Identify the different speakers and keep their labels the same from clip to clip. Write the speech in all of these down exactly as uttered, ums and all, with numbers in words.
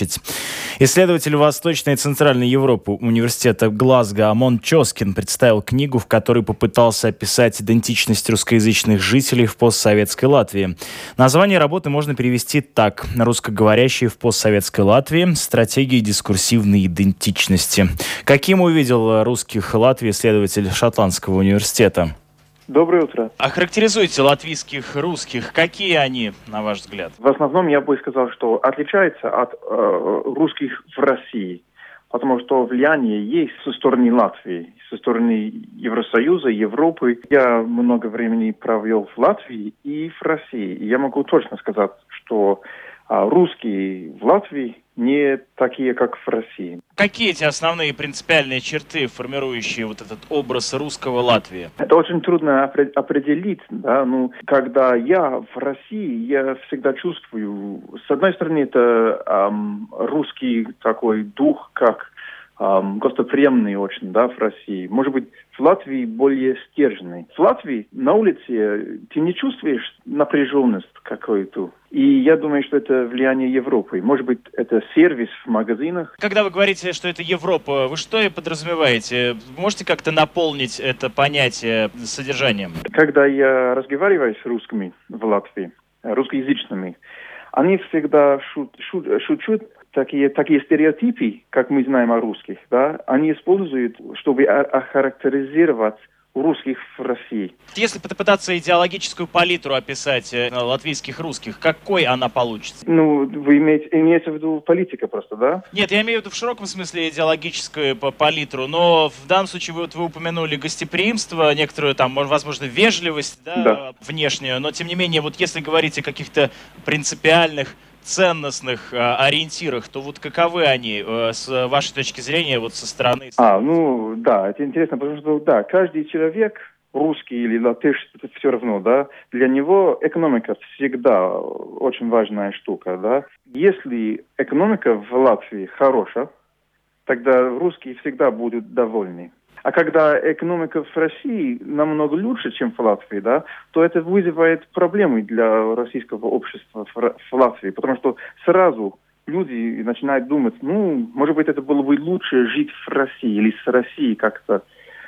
Speaker 1: Исследователь Восточной и Центральной Европы университета Глазго Амон Чоскин представил книгу, в которой попытался описать идентичность русскоязычных жителей в постсоветской Латвии. Название работы можно перевести так: «Русскоговорящие в постсоветской Латвии. Стратегии дискурсивной идентичности». Каким увидел русских Латвии исследователь Шотландского университета?
Speaker 2: Доброе утро.
Speaker 1: Охарактеризуйте латвийских русских. Какие они, на ваш взгляд?
Speaker 2: В основном я бы сказал, что отличается от э, русских в России, потому что влияние есть со стороны Латвии, со стороны Евросоюза, Европы. Я много времени провел в Латвии и в России. И я могу точно сказать, что э, русские в Латвии не такие, как в России.
Speaker 1: Какие эти основные принципиальные черты, формирующие вот этот образ русского Латвии?
Speaker 2: Это очень трудно определить. Да? Ну, когда я в России, я всегда чувствую, с одной стороны, это эм, русский такой дух, как эм, гостеприимный очень, да, в России. Может быть, в Латвии более стерженный. В Латвии на улице ты не чувствуешь напряженность какую-то. И я думаю, что это влияние Европы. Может быть, это сервис в магазинах.
Speaker 1: Когда вы говорите, что это Европа, вы что и подразумеваете? Можете как-то наполнить это понятие содержанием?
Speaker 2: Когда я разговариваю с русскими в Латвии, русскоязычными, они всегда шут, шут, шутят такие, такие стереотипы, как мы знаем о русских, да, они используют, чтобы охарактеризировать русских в России.
Speaker 1: Если попытаться идеологическую палитру описать э, латвийских русских, какой она получится?
Speaker 2: Ну, вы имеете, имеете в виду политика просто, да?
Speaker 1: Нет, я имею в виду в широком смысле идеологическую палитру, но в данном случае вы, вот, вы упомянули гостеприимство, некоторую там, возможно, вежливость, да,
Speaker 2: да.
Speaker 1: внешнюю, но тем не менее, вот если говорить о каких-то принципиальных ценностных э, ориентирах, то вот каковы они э, с вашей точки зрения, вот со стороны?
Speaker 2: А, ну, да, это интересно, потому что, да, каждый человек, русский или латыш, это все равно, да, для него экономика всегда очень важная штука, да. Если экономика в Латвии хорошая, тогда русские всегда будут довольны. А когда экономика в России намного лучше, чем в Латвии, да, то это вызывает проблемы для российского общества в Латвии, потому что сразу люди начинают думать, ну, может быть, это было бы лучше жить в России или с Россией как-то.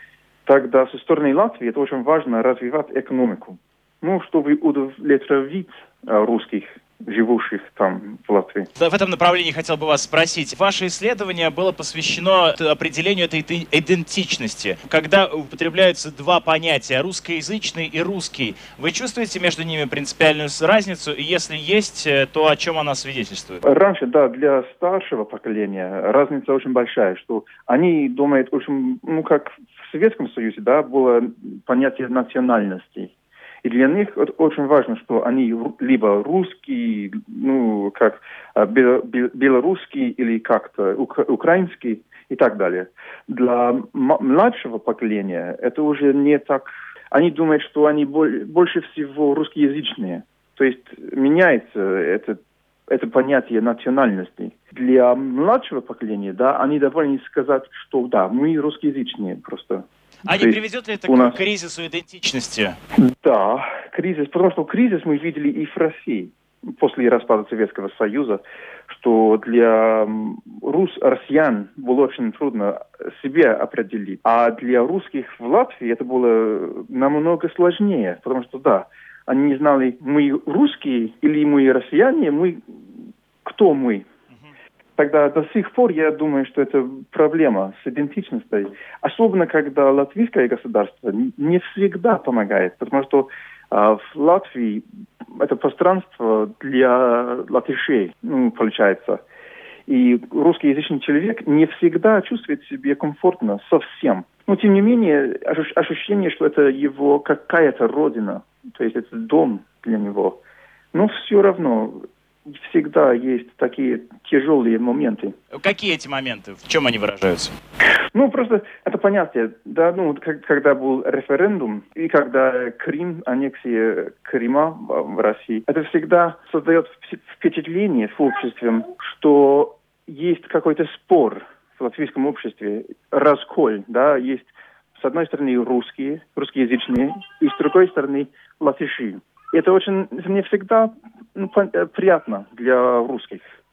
Speaker 2: Тогда со стороны Латвии это очень важно развивать экономику, ну, чтобы удовлетворить русских, живущих там в Латвии.
Speaker 1: В этом направлении хотел бы вас спросить. Ваше исследование было посвящено определению этой идентичности. Когда употребляются два понятия, русскоязычный и русский, вы чувствуете между ними принципиальную разницу? И если есть, то о чем она свидетельствует?
Speaker 2: Раньше, да, для старшего поколения разница очень большая, что они думают очень, ну, как в Советском Союзе, да, было понятие национальности. И для них очень важно, что они либо русские, ну, как белорусские или как-то украинские и так далее. Для младшего поколения это уже не так. Они думают, что они больше всего русскоязычные. То есть меняется это, это понятие национальности. Для младшего поколения, да, они довольны сказать, что да, мы русскоязычные просто.
Speaker 1: А не приведет ли это
Speaker 2: нас...
Speaker 1: к кризису идентичности?
Speaker 2: Да, кризис, потому что кризис мы видели и в России после распада Советского Союза, что для рус, россиян было очень трудно себя определить. А для русских в Латвии это было намного сложнее, потому что, да, они не знали, мы русские или мы россияне, мы кто мы. Тогда до сих пор я думаю, что это проблема с идентичностью. Особенно, когда латвийское государство не всегда помогает. Потому что э, в Латвии это пространство для латышей, ну, получается. И русскоязычный человек не всегда чувствует себя комфортно совсем. Но, тем не менее, ощущение, что это его какая-то родина. То есть это дом для него. Но все равно... Всегда есть такие тяжелые моменты.
Speaker 1: Какие эти моменты? В чем они выражаются?
Speaker 2: Ну, просто это понятие. Да, ну, как, когда был референдум и когда Крым, аннексия Крыма в России, это всегда создает впечатление в обществе, что есть какой-то спор в латвийском обществе, раскол, да, есть с одной стороны русские, русскоязычные, и с другой стороны латыши. Это очень, не всегда ну, приятно для русских.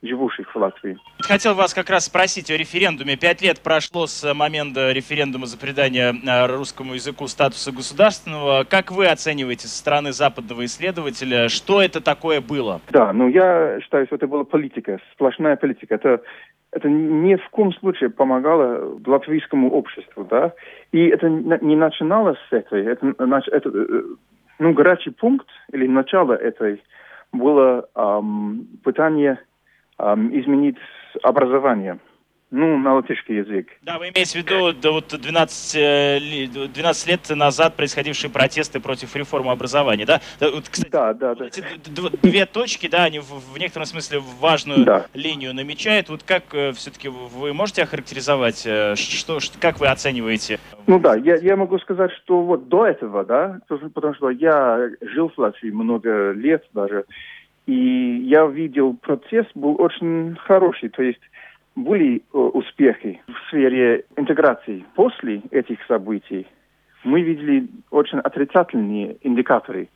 Speaker 2: живущих в Латвии.
Speaker 1: Хотел вас как раз спросить о референдуме. Пять лет прошло с момента референдума за придание русскому языку статуса государственного. Как вы оцениваете со стороны западного исследователя, что это такое было?
Speaker 2: Да, ну я считаю, что это была политика, сплошная политика. Это, это ни в коем случае помогало латвийскому обществу, да. И это не начиналось с этой, это, это ну, горячий пункт или начало этой было эм, пытание эм, изменить образование, ну, на латышский язык.
Speaker 1: Да, вы имеете в виду да, вот двенадцать, двенадцать лет назад происходившие протесты против реформы образования, да? Да, вот, кстати,
Speaker 2: да, да,
Speaker 1: вот
Speaker 2: да.
Speaker 1: Эти две точки, да, они в, в некотором смысле важную
Speaker 2: да.
Speaker 1: линию намечают. Вот как э, все-таки вы можете охарактеризовать, э, что, что, как вы оцениваете?
Speaker 2: Ну да, я, я могу сказать, что вот до этого, да, потому что я жил в Латвии много лет даже, и я видел, процесс был очень хороший, то есть были э, успехи в сфере интеграции. После этих событий мы видели очень отрицательные индикаторы,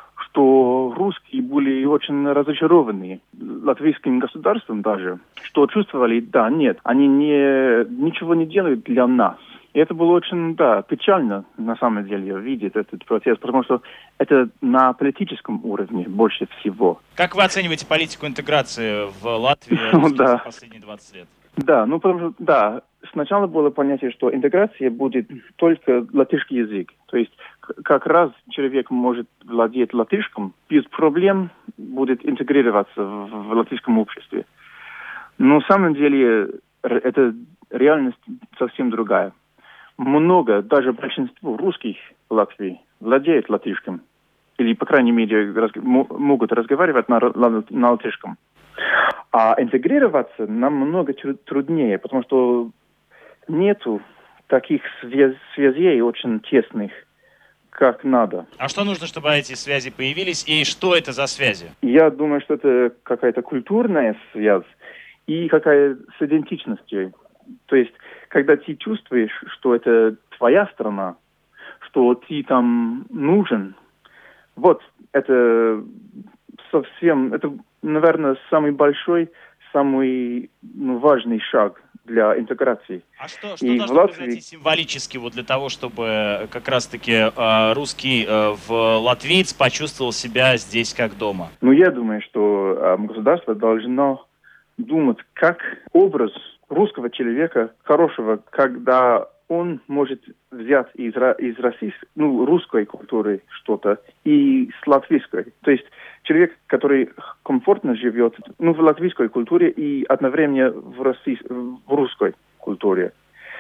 Speaker 2: что русские были очень разочарованы латвийским государством даже, что чувствовали, да, нет, они не, ничего не делают для нас. И это было очень, да, печально, на самом деле, видеть этот процесс, потому что это на политическом уровне больше всего.
Speaker 1: Как вы оцениваете политику интеграции в Латвии
Speaker 2: за
Speaker 1: последние двадцать лет?
Speaker 2: Да, ну, потому что, да, сначала было понятие, что интеграция будет только латышский язык. То есть как раз человек может владеть латышским, без проблем будет интегрироваться в, в латышском обществе. Но на самом деле это реальность совсем другая. Много, даже большинство русских в Латвии владеет латышским. Или, по крайней мере, раз, могут разговаривать на, на, на латышском. А интегрироваться намного труднее, потому что нету таких связ- связей очень тесных, как надо.
Speaker 1: А что нужно, чтобы эти связи появились, и что это за связи?
Speaker 2: Я думаю, что это какая-то культурная связь и какая-то с идентичностью. То есть, когда ты чувствуешь, что это твоя страна, что ты там нужен, вот это совсем, это, наверное, самый большой, самый ну, важный шаг для интеграции.
Speaker 1: А что, что
Speaker 2: и
Speaker 1: должно
Speaker 2: Латвии...
Speaker 1: произойти символически вот для того, чтобы как раз-таки э, русский э, в латвиец почувствовал себя здесь как дома?
Speaker 2: Ну, я думаю, что э, государство должно думать, как образ русского человека хорошего, когда он может взять из, из российской, ну, русской культуры что-то и с латвийской. То есть человек, который комфортно живет ну, в латвийской культуре и одновременно в, россий, в русской культуре.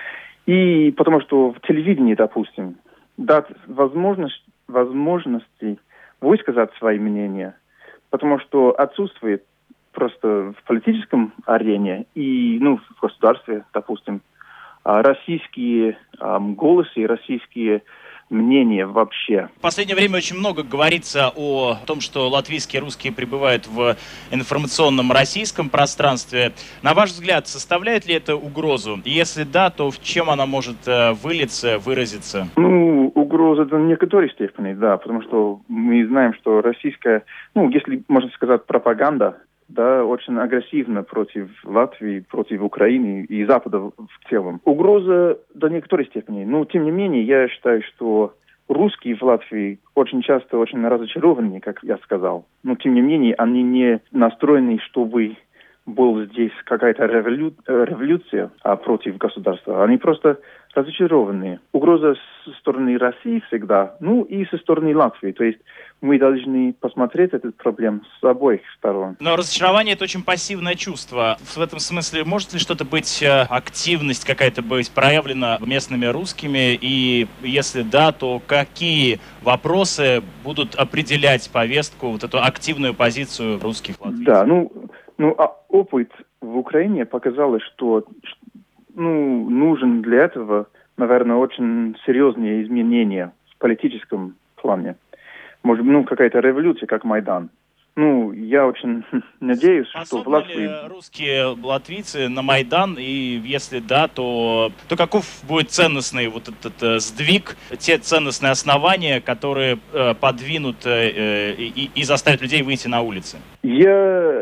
Speaker 2: И потому что в телевидении, допустим, дать возможность, возможности высказать свои мнения, потому что отсутствует просто в политическом арене и ну, в государстве, допустим, российские эм, голосы, российские мнения вообще.
Speaker 1: В последнее время очень много говорится о том, что латвийские и русские пребывают в информационном российском пространстве. На ваш взгляд, составляет ли это угрозу? И если да, то в чем она может вылиться, выразиться?
Speaker 2: Ну, угроза до некоторой степени, да, потому что мы знаем, что российская, ну, если можно сказать, пропаганда, да, очень агрессивно против Латвии, против Украины и Запада в целом. Угроза до некоторой степени. Но, тем не менее, я считаю, что русские в Латвии очень часто очень разочарованы, как я сказал. Но, тем не менее, они не настроены, чтобы была здесь какая-то револю... революция а, против государства. Они просто разочарованы. Угроза со стороны России всегда, ну и со стороны Латвии. То есть мы должны посмотреть этот проблем с обоих сторон.
Speaker 1: Но разочарование — это очень пассивное чувство. В этом смысле может ли что-то быть, активность какая-то быть проявлена местными русскими? И если да, то какие вопросы будут определять повестку, вот эту активную позицию русских латвийцев?
Speaker 2: Да, ну, ну а опыт в Украине показал, что ну, нужен для этого, наверное, очень серьезные изменения в политическом плане. Может, ну, какая-то революция, как Майдан. Ну, я очень надеюсь, что в Латвии...
Speaker 1: Способны ли русские латвийцы на Майдан? И если да, то, то каков будет ценностный вот этот э, сдвиг, те ценностные основания, которые э, подвинут э, и, и заставят людей выйти на улицы?
Speaker 2: Я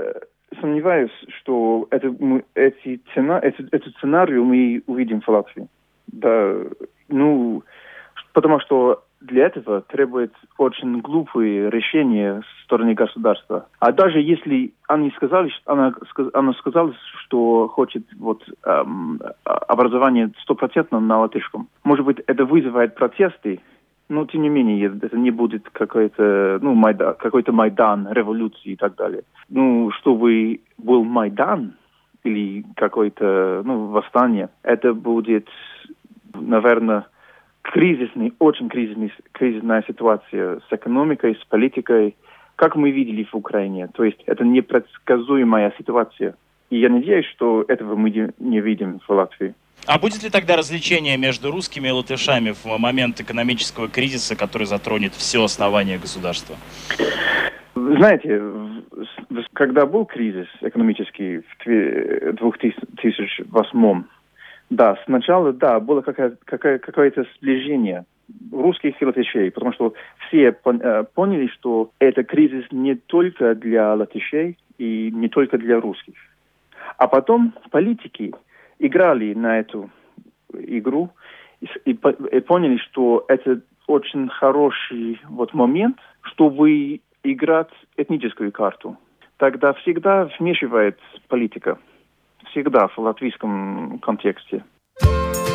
Speaker 2: сомневаюсь, что это, мы, эти цена, это, эту сценарию мы увидим в Латвии. Да, ну, потому что для этого требует очень глупые решения со стороны государства. А даже если они сказали, она, она сказала, что хочет вот, эм, образование стопроцентно на латышском, может быть, это вызывает протесты, но тем не менее это не будет какой-то, ну, майдан, какой-то майдан, революции и так далее. Ну, чтобы был майдан или какое-то, ну, восстание, это будет, наверное, кризисный, очень кризисный, кризисная ситуация с экономикой, с политикой, как мы видели в Украине. То есть это непредсказуемая ситуация. И я надеюсь, что этого мы не видим в Латвии.
Speaker 1: А будет ли тогда развлечение между русскими и латышами в момент экономического кризиса, который затронет все основания государства?
Speaker 2: Знаете, когда был кризис экономический в две тысячи восьмом, да, сначала, да, было какое- какое- какое-то сближение русских и латышей, потому что все пон- поняли, что это кризис не только для латышей и не только для русских. А потом политики играли на эту игру и, и, и поняли, что это очень хороший вот момент, чтобы играть этническую карту. Тогда всегда вмешивает политика. Всегда в латвийском контексте.